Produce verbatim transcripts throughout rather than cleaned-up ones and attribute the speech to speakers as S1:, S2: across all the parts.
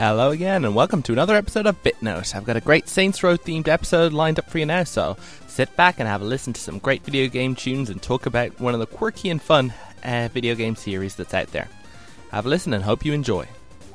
S1: Hello again, and welcome to another episode of BitNote. I've got a great Saints Row themed episode lined up for you now, so sit back and have a listen to some great video game tunes and talk about one of the quirky and fun uh, video game series that's out there. Have a listen and hope you enjoy.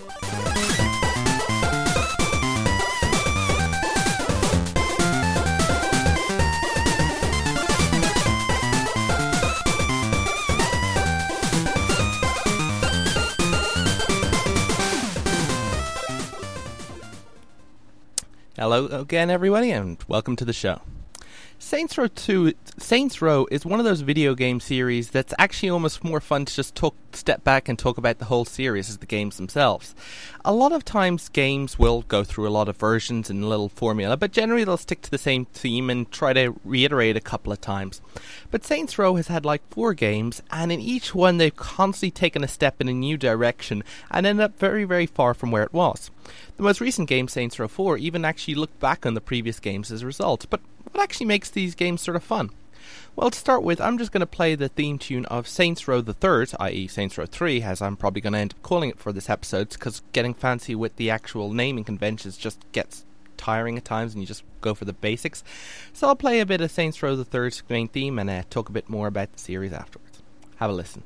S1: Hello again, everybody, and welcome to the show. Saints Row two, Saints Row is one of those video game series that's actually almost more fun to just talk, step back and talk about the whole series as the games themselves. A lot of times games will go through a lot of versions and a little formula, but generally they'll stick to the same theme and try to reiterate a couple of times. But Saints Row has had like four games, and in each one they've constantly taken a step in a new direction and ended up very, very far from where it was. The most recent game, Saints Row four, even actually looked back on the previous games as a result. But what actually makes these games sort of fun? Well, to start with, I'm just going to play the theme tune of Saints Row the Third, that is. Saints Row three, as I'm probably going to end up calling it for this episode, because getting fancy with the actual naming conventions just gets tiring at times and you just go for the basics. So I'll play a bit of Saints Row the Third's main theme and uh, talk a bit more about the series afterwards. Have a listen.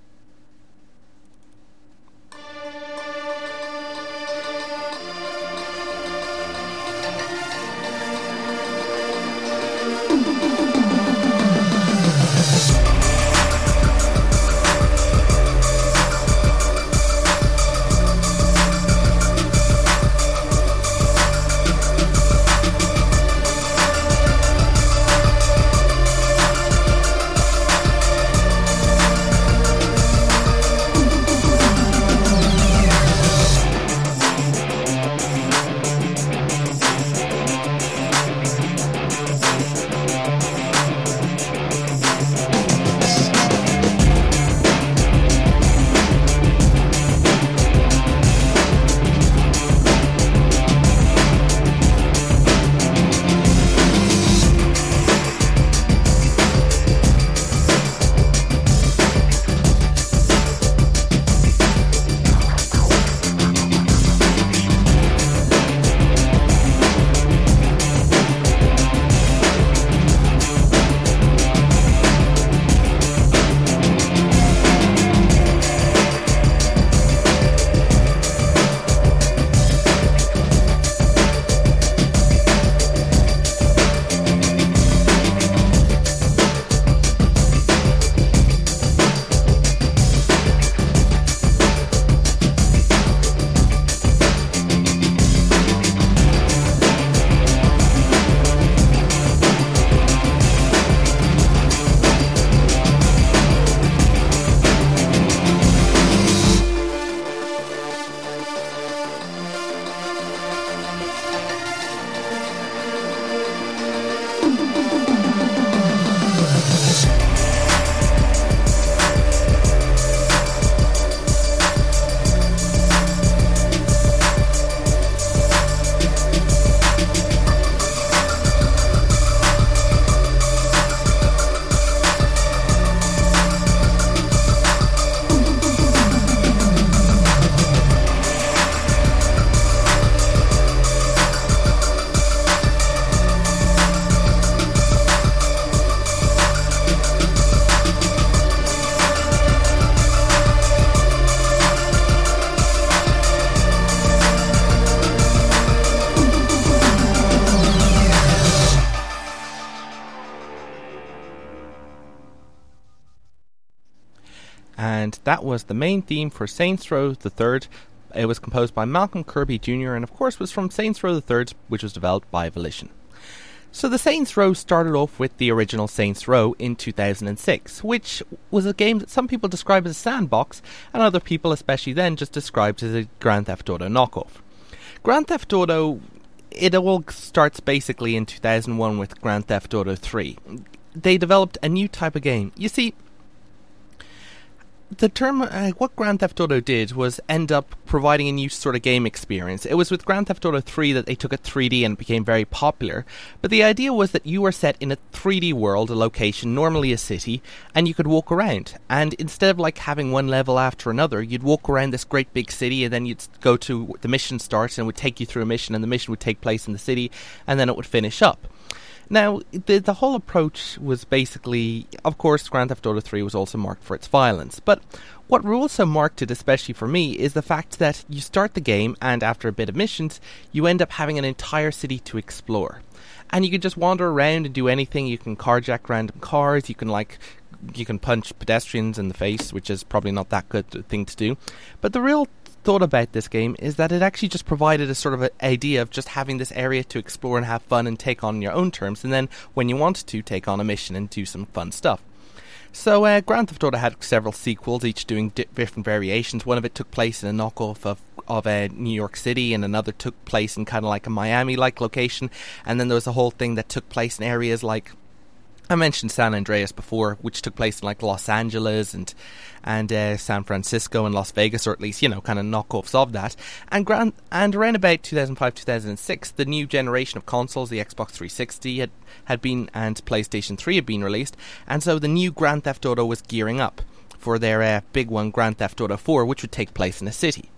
S1: And that was the main theme for Saints Row the Third. It was composed by Malcolm Kirby Junior and of course was from Saints Row the Third, which was developed by Volition. So the Saints Row started off with the original Saints Row in two thousand six, which was a game that some people describe as a sandbox, and other people, especially then, just described as a Grand Theft Auto knockoff. Grand Theft Auto, it all starts basically in two thousand one with Grand Theft Auto three. They developed a new type of game. You see, the term, uh, what Grand Theft Auto did was end up providing a new sort of game experience. It was with Grand Theft Auto three that they took it three D and became very popular. But the idea was that you were set in a three D world, a location, normally a city, and you could walk around. And instead of like having one level after another, you'd walk around this great big city, and then you'd go to the mission starts and it would take you through a mission, and the mission would take place in the city, and then it would finish up. Now, the the whole approach was basically, of course, Grand Theft Auto three was also marked for its violence, but what also marked it, especially for me, is the fact that you start the game, and after a bit of missions, you end up having an entire city to explore. And you can just wander around and do anything. You can carjack random cars, you can like... you can punch pedestrians in the face, which is probably not that good a thing to do. But the real thought about this game is that it actually just provided a sort of an idea of just having this area to explore and have fun and take on your own terms, and then when you wanted to, take on a mission and do some fun stuff. So uh, Grand Theft Auto had several sequels, each doing di- different variations. One of it took place in a knockoff of of uh, New York City, and another took place in kind of like a Miami-like location, and then there was a whole thing that took place in areas like, I mentioned San Andreas before, which took place in like Los Angeles and and uh, San Francisco and Las Vegas, or at least, you know, kind of knockoffs of that. And grand, and around about two thousand five, two thousand six, the new generation of consoles, the Xbox three sixty had, had been, and PlayStation three had been released, and so the new Grand Theft Auto was gearing up for their uh, big one, Grand Theft Auto four, which would take place in a city.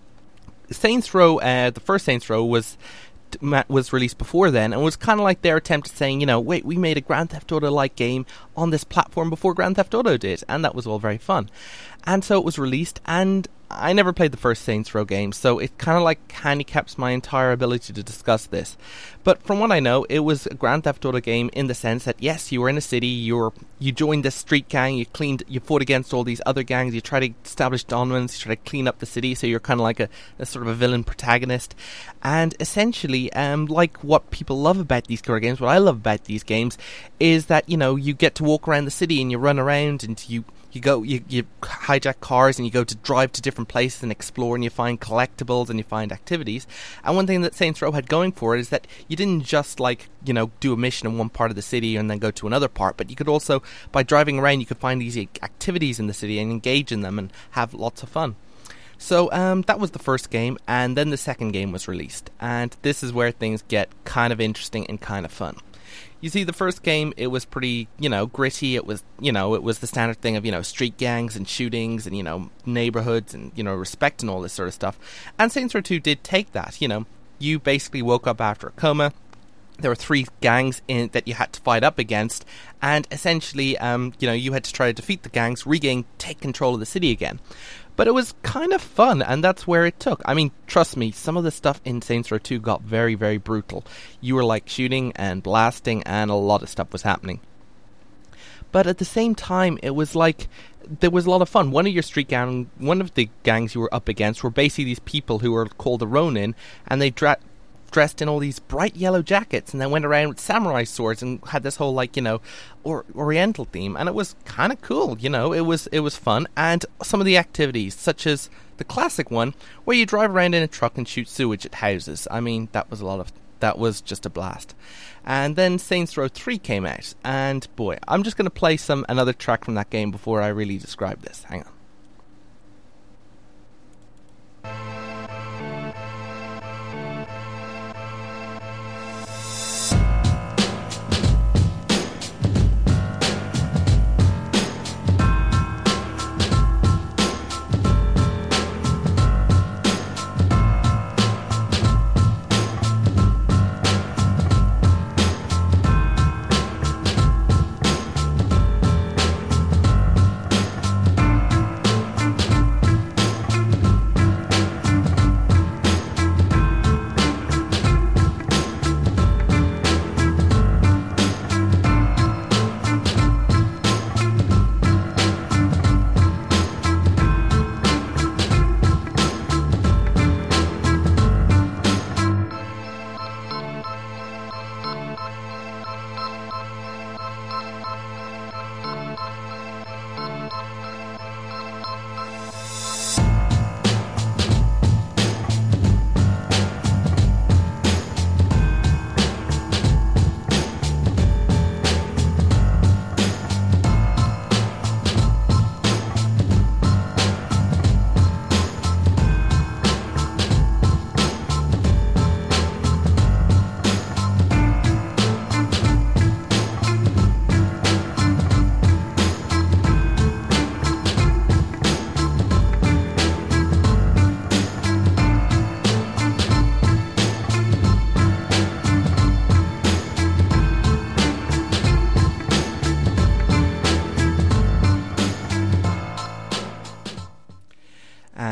S1: Saints Row, uh, the first Saints Row was was released before then, and was kind of like their attempt at saying, you know, wait, we made a Grand Theft Auto-like game on this platform before Grand Theft Auto did, and that was all very fun. And so it was released, and I never played the first Saints Row game, so it kind of like handicaps my entire ability to discuss this. But from what I know, it was a Grand Theft Auto game in the sense that, yes, you were in a city, you were, you joined this street gang, you cleaned, you fought against all these other gangs, you try to establish dominance, you try to clean up the city, so you're kind of like a, a sort of a villain protagonist. And essentially, um, like what people love about these kind of games, what I love about these games, is that, you know, you get to walk around the city and you run around and you You go, you, you hijack cars and you go to drive to different places and explore, and you find collectibles and you find activities. And one thing that Saints Row had going for it is that you didn't just like, you know, do a mission in one part of the city and then go to another part, but you could also, by driving around, you could find these activities in the city and engage in them and have lots of fun. So um, that was the first game, and then the second game was released. And this is where things get kind of interesting and kind of fun. You see, the first game, it was pretty, you know, gritty. It was, you know, it was the standard thing of, you know, street gangs and shootings and, you know, neighborhoods and, you know, respect and all this sort of stuff. And Saints Row two did take that, you know. You basically woke up after a coma. There were three gangs in that you had to fight up against. And essentially, um, you know, you had to try to defeat the gangs, regain, take control of the city again. But it was kind of fun, and that's where it took. I mean, trust me, some of the stuff in Saints Row two got very, very brutal. You were like shooting and blasting, and a lot of stuff was happening. But at the same time, it was like, there was a lot of fun. One of your street gang, one of the gangs you were up against were basically these people who were called the Ronin, and they dra- dressed in all these bright yellow jackets and then went around with samurai swords and had this whole, like, you know, or, oriental theme, and it was kind of cool, you know. It was it was fun. And some of the activities, such as the classic one where you drive around in a truck and shoot sewage at houses. I mean, that was a lot of that was just a blast. And then Saints Row three came out, and boy, I'm just going to play some another track from that game before I really describe this. Hang on.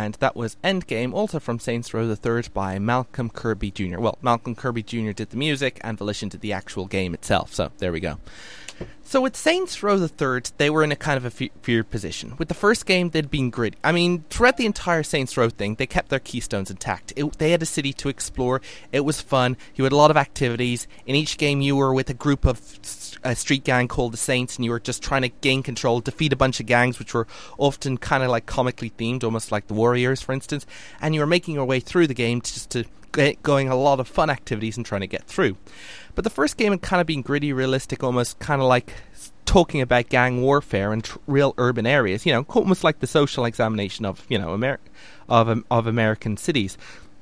S1: and that was Endgame, also from Saints Row the Third by Malcolm Kirby Junior Well, Malcolm Kirby Junior did the music, and Volition did the actual game itself, so there we go. So with Saints Row the Third, they were in a kind of a fe- feared position. With the first game, they'd been gritty. I mean, throughout the entire Saints Row thing, they kept their keystones intact. It, they had a city to explore. It was fun. You had a lot of activities. In each game, you were with a group of a street gang called the Saints, and you were just trying to gain control, defeat a bunch of gangs, which were often kind of like comically themed, almost like the Warriors, for instance. And you were making your way through the game just to get going a lot of fun activities and trying to get through. But the first game had kind of been gritty, realistic, almost kind of like talking about gang warfare in tr- real urban areas, you know, almost like the social examination of, you know, Amer- of um, of American cities.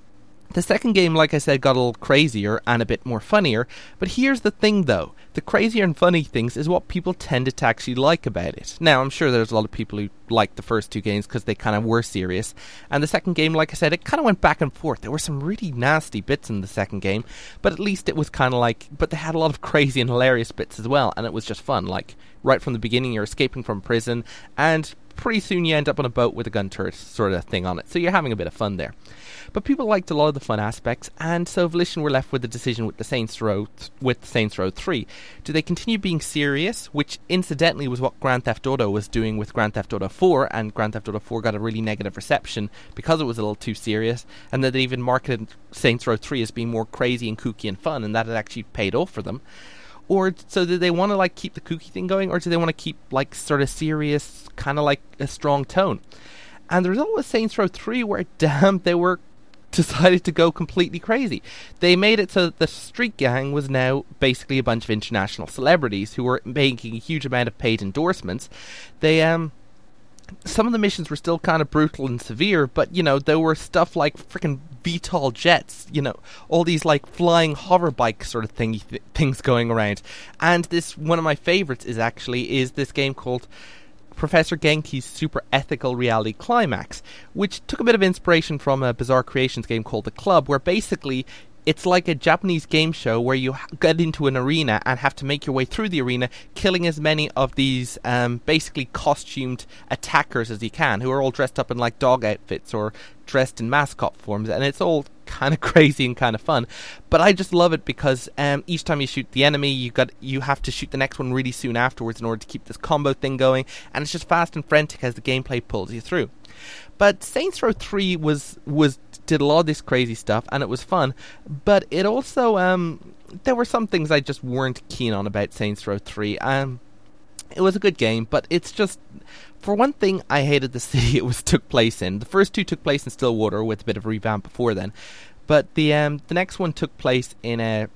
S1: The second game, like I said, got a little crazier and a bit more funnier, but here's the thing though, the crazier and funny things is what people tended to actually like about it. Now, I'm sure there's a lot of people who liked the first two games because they kind of were serious, and the second game, like I said, it kind of went back and forth. There were some really nasty bits in the second game, but at least it was kind of like, but they had a lot of crazy and hilarious bits as well, and it was just fun. Like, right from the beginning, you're escaping from prison, and pretty soon you end up on a boat with a gun turret sort of thing on it, so you're having a bit of fun there. But people liked a lot of the fun aspects, and so Volition were left with the decision with the Saints Row th- with Saints Row three. Do they continue being serious, which incidentally was what Grand Theft Auto was doing with Grand Theft Auto four, and Grand Theft Auto four got a really negative reception because it was a little too serious, and that they even marketed Saints Row three as being more crazy and kooky and fun, and that had actually paid off for them. Or so do they want to like keep the kooky thing going, or do they want to keep like sort of serious, kind of like a strong tone? And the result was Saints Row three, where damn, they were decided to go completely crazy. They made it so that the street gang was now basically a bunch of international celebrities who were making a huge amount of paid endorsements. They um some of the missions were still kind of brutal and severe, but you know, there were stuff like freaking V TOL jets, you know, all these like flying hover bike sort of thingy th- things going around. And this, one of my favorites is actually is this game called Professor Genki's Super Ethical Reality Climax, which took a bit of inspiration from a Bizarre Creations game called The Club, where basically it's like a Japanese game show where you get into an arena and have to make your way through the arena, killing as many of these um, basically costumed attackers as you can, who are all dressed up in like dog outfits or dressed in mascot forms, and it's all kind of crazy and kind of fun. But I just love it because um, each time you shoot the enemy, you got you have to shoot the next one really soon afterwards in order to keep this combo thing going, and it's just fast and frantic as the gameplay pulls you through. But Saints Row three was was did a lot of this crazy stuff, and it was fun, but it also um there were some things I just weren't keen on about Saints Row three. Um it was a good game, but it's just, for one thing, I hated the city it was took place in. The first two took place in Stillwater with a bit of revamp before then, but the um the next one took place in a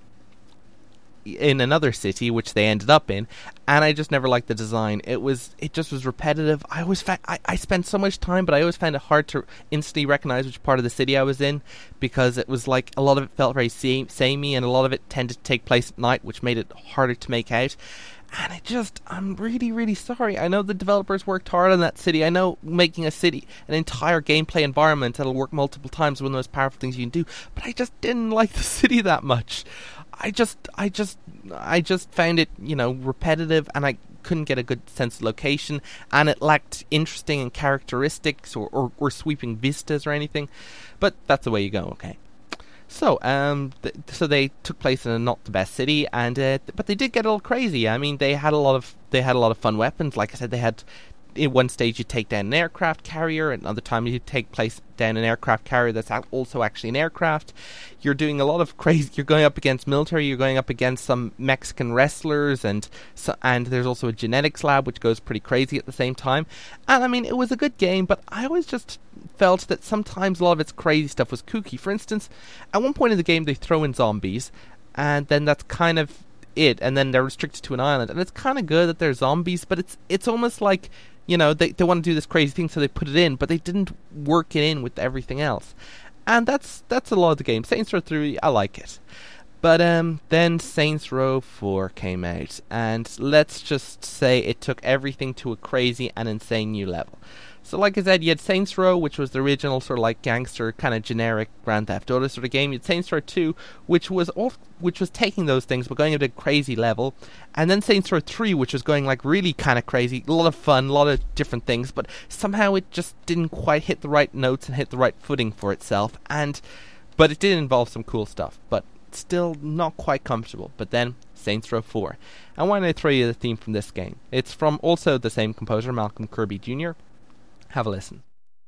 S1: in another city, which they ended up in, and I just never liked the design. It was, it just was repetitive. I always found, I, I spent so much time, but I always found it hard to instantly recognize which part of the city I was in, because it was like, a lot of it felt very same, samey, and a lot of it tended to take place at night, which made it harder to make out. And it just, I'm really, really sorry. I know the developers worked hard on that city. I know making a city, an entire gameplay environment that'll work multiple times is one of the most powerful things you can do, but I just didn't like the city that much. I just, I just, I just found it, you know, repetitive, and I couldn't get a good sense of location, and it lacked interesting and characteristics or, or, or sweeping vistas or anything. But that's the way you go, okay. So, um, th- so they took place in a not the best city, and uh, th- but they did get a little crazy. I mean, they had a lot of, they had a lot of fun weapons. Like I said, they had. In one stage you take down an aircraft carrier, another time you take place down an aircraft carrier that's also actually an aircraft. You're doing a lot of crazy, you're going up against military, you're going up against some Mexican wrestlers, and so, and there's also a genetics lab which goes pretty crazy at the same time. And I mean, it was a good game, but I always just felt that sometimes a lot of its crazy stuff was kooky. For instance, at one point in the game they throw in zombies, and then that's kind of it, and then they're restricted to an island, and it's kind of good that they're zombies, but it's it's almost like, you know, they they want to do this crazy thing, so they put it in, but they didn't work it in with everything else. And that's that's a lot of the game. Saints Row three, I like it. But um, then Saints Row four came out, and let's just say it took everything to a crazy and insane new level. So like I said, you had Saints Row, which was the original sort of like gangster kind of generic Grand Theft Auto sort of game. You had Saints Row two, which was all, which was taking those things but going at a crazy level. And then Saints Row three, which was going like really kind of crazy, a lot of fun, a lot of different things, but somehow it just didn't quite hit the right notes and hit the right footing for itself. And but it did involve some cool stuff, but still not quite comfortable. But then Saints Row four. And why don't I throw you the theme from this game? It's from also the same composer, Malcolm Kirby Junior Have a listen.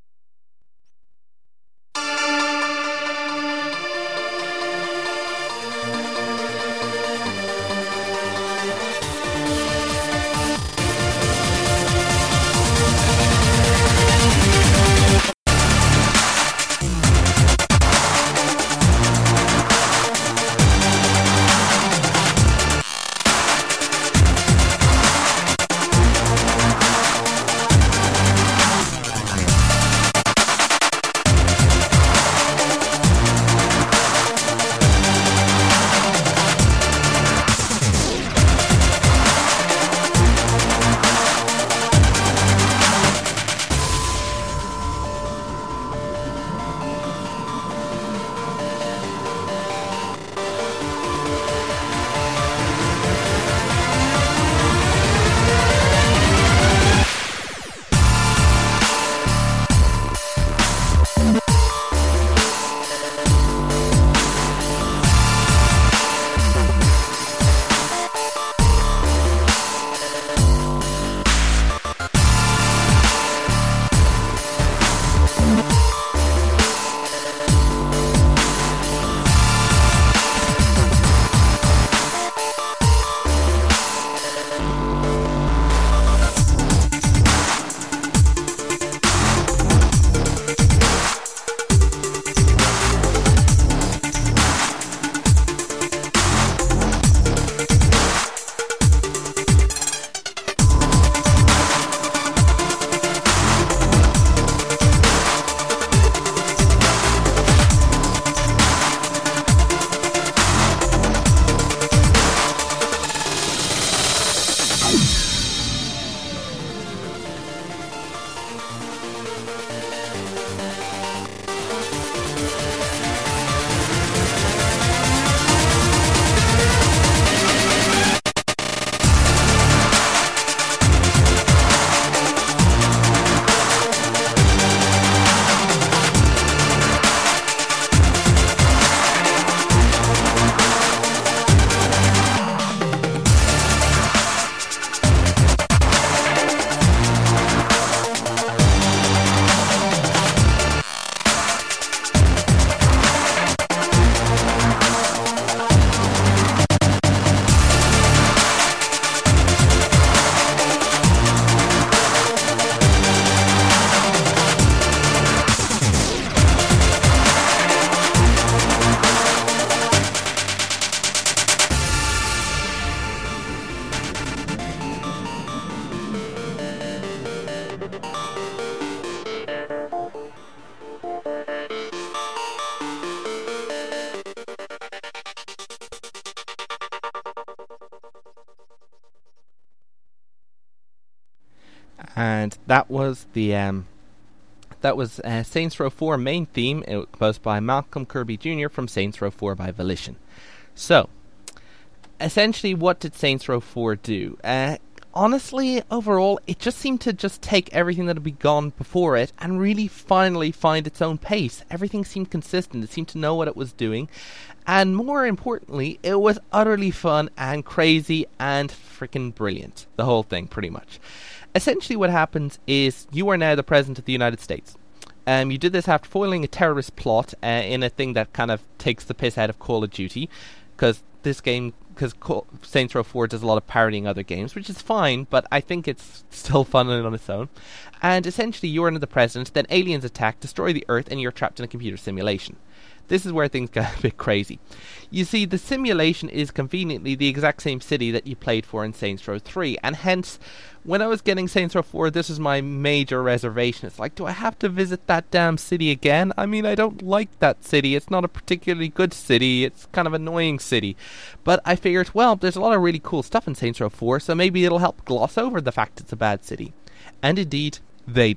S1: And that was the um, that was uh, Saints Row four main theme. It was composed by Malcolm Kirby Junior from Saints Row four by Volition. So, essentially, what did Saints Row four do? Uh, honestly, overall, it just seemed to just take everything that had begun before it and really finally find its own pace. Everything seemed consistent. It seemed to know what it was doing. And more importantly, it was utterly fun and crazy and freaking brilliant. The whole thing, pretty much. Essentially what happens is you are now the President of the United States. Um, you did this after foiling a terrorist plot uh, in a thing that kind of takes the piss out of Call of Duty, because this game, because Saints Row four does a lot of parodying other games, which is fine, but I think it's still fun on its own. And essentially you are the President, then aliens attack, destroy the Earth, and you're trapped in a computer simulation. This is where things get a bit crazy. You see, the simulation is conveniently the exact same city that you played for in Saints Row three, and hence, when I was getting Saints Row four, this was my major reservation. It's like, do I have to visit that damn city again? I mean, I don't like that city. It's not a particularly good city. It's kind of an annoying city. But I figured, well, there's a lot of really cool stuff in Saints Row four, so maybe it'll help gloss over the fact it's a bad city. And indeed, they did.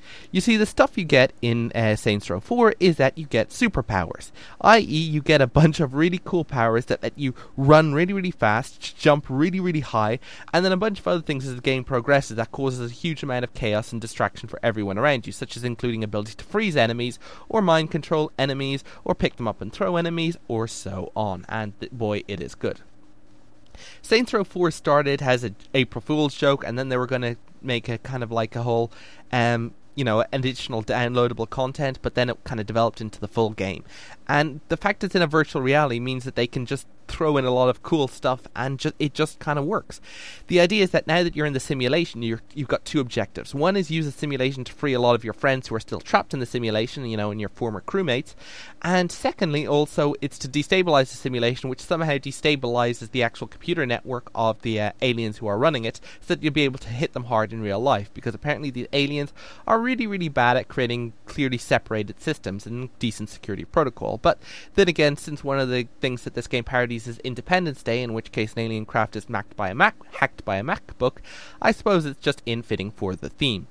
S1: You see, the stuff you get in uh, Saints Row four is that you get superpowers, that is you get a bunch of really cool powers that let you run really, really fast, jump really, really high, and then a bunch of other things as the game progresses that causes a huge amount of chaos and distraction for everyone around you, such as including ability to freeze enemies, or mind control enemies, or pick them up and throw enemies, or so on. And th- boy, it is good. Saints Row four started as a April Fool's joke, and then they were going to make a kind of like a whole, um, you know, additional downloadable content, but then it kind of developed into the full game. And the fact it's in a virtual reality means that they can just throw in a lot of cool stuff, and ju- it just kind of works. The idea is that now that you're in the simulation, you're, you've got two objectives. One is use the simulation to free a lot of your friends who are still trapped in the simulation, you know, and your former crewmates. And secondly, also, it's to destabilize the simulation, which somehow destabilizes the actual computer network of the uh, aliens who are running it, so that you'll be able to hit them hard in real life, because apparently the aliens are really, really bad at creating clearly separated systems and decent security protocol. But then again, since one of the things that this game parodies is Independence Day, in which case an alien craft is macked by a Mac, hacked by a MacBook, I suppose it's just in-fitting for the theme.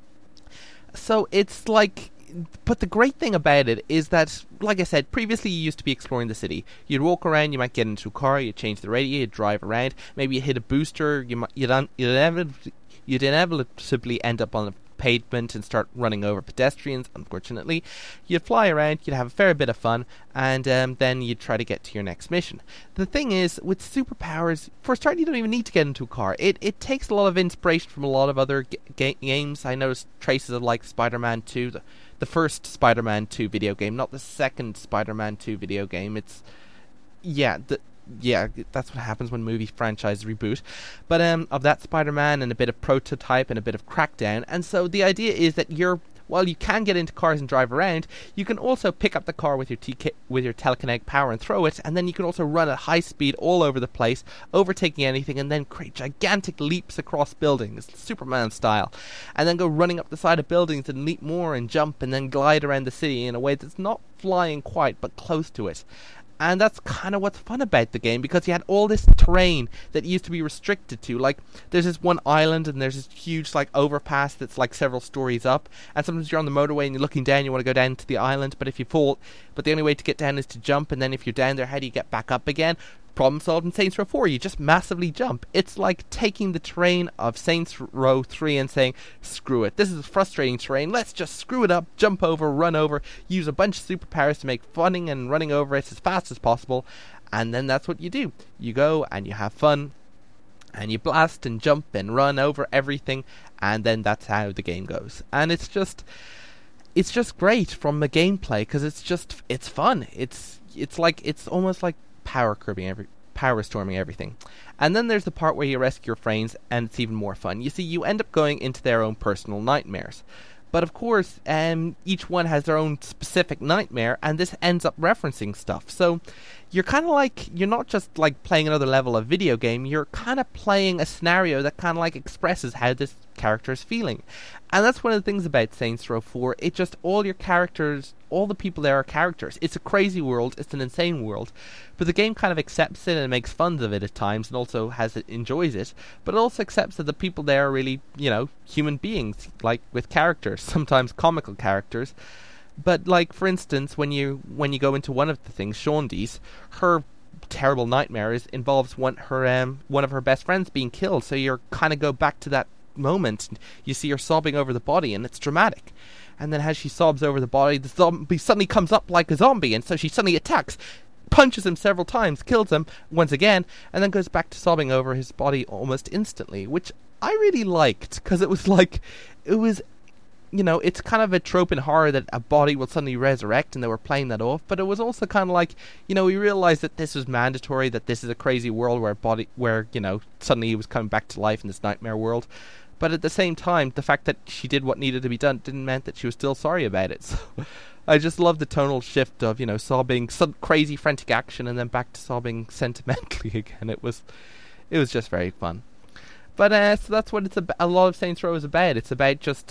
S1: So it's like... But the great thing about it is that, like I said, previously you used to be exploring the city. You'd walk around, you might get into a car, you'd change the radio, you'd drive around, maybe you hit a booster, you might, you'd, un- you'd, inevitably, you'd inevitably end up on a pavement and start running over pedestrians, unfortunately. You'd fly around, you'd have a fair bit of fun, and um, then you'd try to get to your next mission. The thing is, with superpowers, for a start, you don't even need to get into a car. It it takes a lot of inspiration from a lot of other g- ga- games. I noticed traces of like Spider-Man two, the, the first Spider-Man two video game, not the second Spider-Man two video game. It's, yeah, the Yeah, that's what happens when movie franchise reboot. But um, of that Spider-Man and a bit of Prototype and a bit of Crackdown. And so the idea is that you're, while you can get into cars and drive around, you can also pick up the car with your T K, with your telekinetic power and throw it, and then you can also run at high speed all over the place, overtaking anything, and then create gigantic leaps across buildings, Superman style, and then go running up the side of buildings and leap more and jump and then glide around the city in a way that's not flying quite, but close to it. And that's kind of what's fun about the game, because you had all this terrain that used to be restricted to. Like, there's this one island, and there's this huge, like, overpass that's, like, several stories up. And sometimes you're on the motorway, and you're looking down, you want to go down to the island, but if you fall... But the only way to get down is to jump, and then if you're down there, how do you get back up again? Problem solved in Saints Row four. You just massively jump. It's like taking the terrain of Saints Row three and saying, screw it, this is frustrating terrain, let's just screw it up, jump over, run over, use a bunch of superpowers to make funning and running over it as fast as possible. And then that's what you do. You go and you have fun, and you blast and jump and run over everything, and then that's how the game goes. And it's just... It's just great from the gameplay, because it's just... It's fun. It's it's like... It's almost like power curbing every power storming everything. And then there's the part where you rescue your friends, and it's even more fun. You see, you end up going into their own personal nightmares. But of course, um, each one has their own specific nightmare, and this ends up referencing stuff. So you're kind of like, you're not just like playing another level of video game, you're kind of playing a scenario that kind of like expresses how this character is feeling. And that's one of the things about Saints Row four. It just, all your characters, all the people there are characters. It's a crazy world, it's an insane world, but the game kind of accepts it and makes fun of it at times, and also has it, enjoys it, but it also accepts that the people there are really, you know, human beings, like with characters, sometimes comical characters. But like, for instance, when you when you go into one of the things, Shondi's, her terrible nightmare is, involves one her um one of her best friends being killed. So you're kind of go back to that moment. You see her sobbing over the body, and it's dramatic. And then as she sobs over the body, the zombie suddenly comes up like a zombie, and so she suddenly attacks, punches him several times, kills him once again, and then goes back to sobbing over his body almost instantly, which I really liked, because it was like, it was, you know, it's kind of a trope in horror that a body will suddenly resurrect, and they were playing that off, but it was also kind of like, you know, we realized that this was mandatory, that this is a crazy world where body, where, you know, suddenly he was coming back to life in this nightmare world. But at the same time, the fact that she did what needed to be done didn't mean that she was still sorry about it. So I just love the tonal shift of, you know, sobbing, some crazy frantic action, and then back to sobbing sentimentally again. It was, it was just very fun. But uh, so that's what it's about. A lot of Saints Row is about. It's about just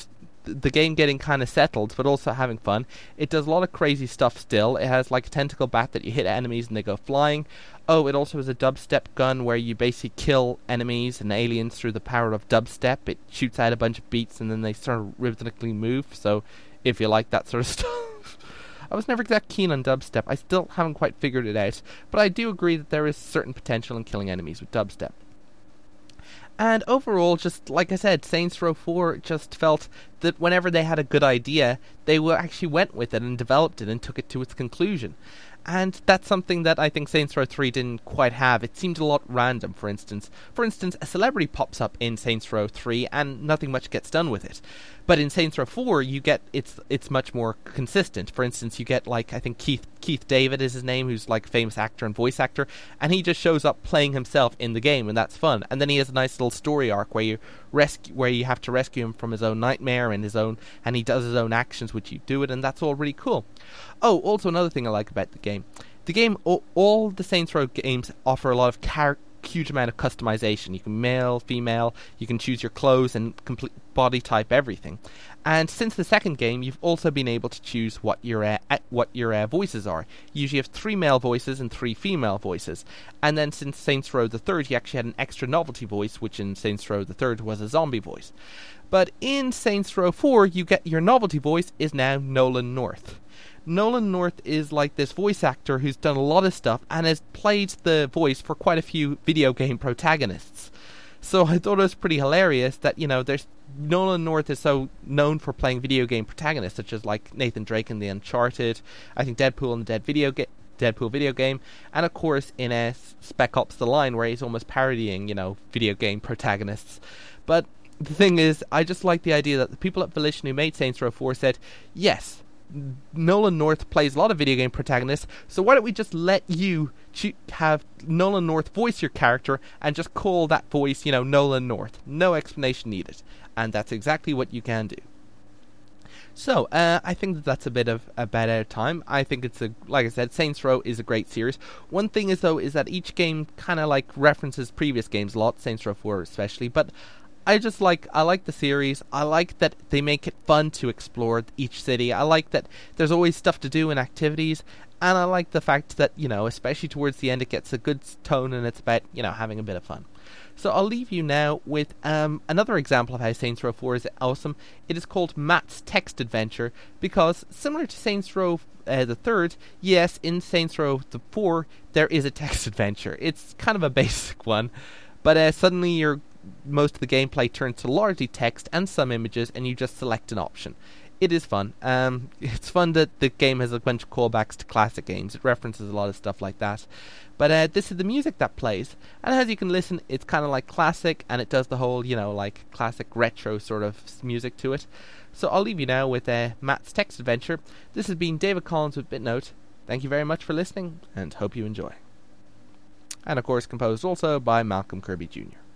S1: the game getting kind of settled, but also having fun. It does a lot of crazy stuff still. It has like a tentacle bat that you hit enemies and they go flying. Oh, it also has a dubstep gun where you basically kill enemies and aliens through the power of dubstep. It shoots out a bunch of beats and then they sort of rhythmically move, so if you like that sort of stuff. I was never that keen on dubstep. I still haven't quite figured it out, but I do agree that there is certain potential in killing enemies with dubstep. And overall, just like I said, Saints Row four just felt that whenever they had a good idea, they actually went with it and developed it and took it to its conclusion. And that's something that I think Saints Row three didn't quite have. It seemed a lot random, for instance. For instance, a celebrity pops up in Saints Row three and nothing much gets done with it. But in Saints Row four, you get it's it's much more consistent. For instance, you get, like, I think Keith Keith David is his name, who's like a famous actor and voice actor, and he just shows up playing himself in the game, and that's fun. And then he has a nice little story arc where you rescue where you have to rescue him from his own nightmare and his own and he does his own actions, which you do it, and that's all really cool. Oh, also another thing I like about the game. The game, all, all the Saints Row games offer a lot of character, huge amount of customization. You can male, female, you can choose your clothes and complete body type, everything. And since the second game, you've also been able to choose what your uh, what your uh, voices are. You usually have three male voices and three female voices. And then since Saints Row the Third, you actually had an extra novelty voice, which in Saints Row the Third was a zombie voice. But in Saints Row four, you get your novelty voice is now Nolan North. Nolan North is like this voice actor who's done a lot of stuff and has played the voice for quite a few video game protagonists. So I thought it was pretty hilarious that, you know, there's Nolan North is so known for playing video game protagonists, such as like Nathan Drake in the Uncharted, I think Deadpool in the Dead video ga- Deadpool video game, and of course in uh, Spec Ops: The Line, where he's almost parodying, you know, video game protagonists. But the thing is, I just like the idea that the people at Volition who made Saints Row four said, yes, Nolan North plays a lot of video game protagonists, so why don't we just let you cho- have Nolan North voice your character and just call that voice, you know, Nolan North. No explanation needed. And that's exactly what you can do. So, uh, I think that that's a bit of a bad out of time. I think it's a, like I said, Saints Row is a great series. One thing is, though, is that each game kind of like references previous games a lot, Saints Row four especially, but I just like, I like the series. I like that they make it fun to explore each city. I like that there's always stuff to do and activities. And I like the fact that, you know, especially towards the end, it gets a good tone and it's about, you know, having a bit of fun. So I'll leave you now with um, another example of how Saints Row four is awesome. It is called Matt's Text Adventure because, similar to Saints Row uh, the Third, yes, in Saints Row the four, there is a text adventure. It's kind of a basic one, but uh, suddenly you're most of the gameplay turns to largely text and some images, and you just select an option. It is fun. Um, it's fun that the game has a bunch of callbacks to classic games. It references a lot of stuff like that. But uh, this is the music that plays. And as you can listen, it's kind of like classic, and it does the whole, you know, like classic retro sort of music to it. So I'll leave you now with uh, Matt's Text Adventure. This has been David Collins with BitNote. Thank you very much for listening, and hope you enjoy. And of course, composed also by Malcolm Kirby Junior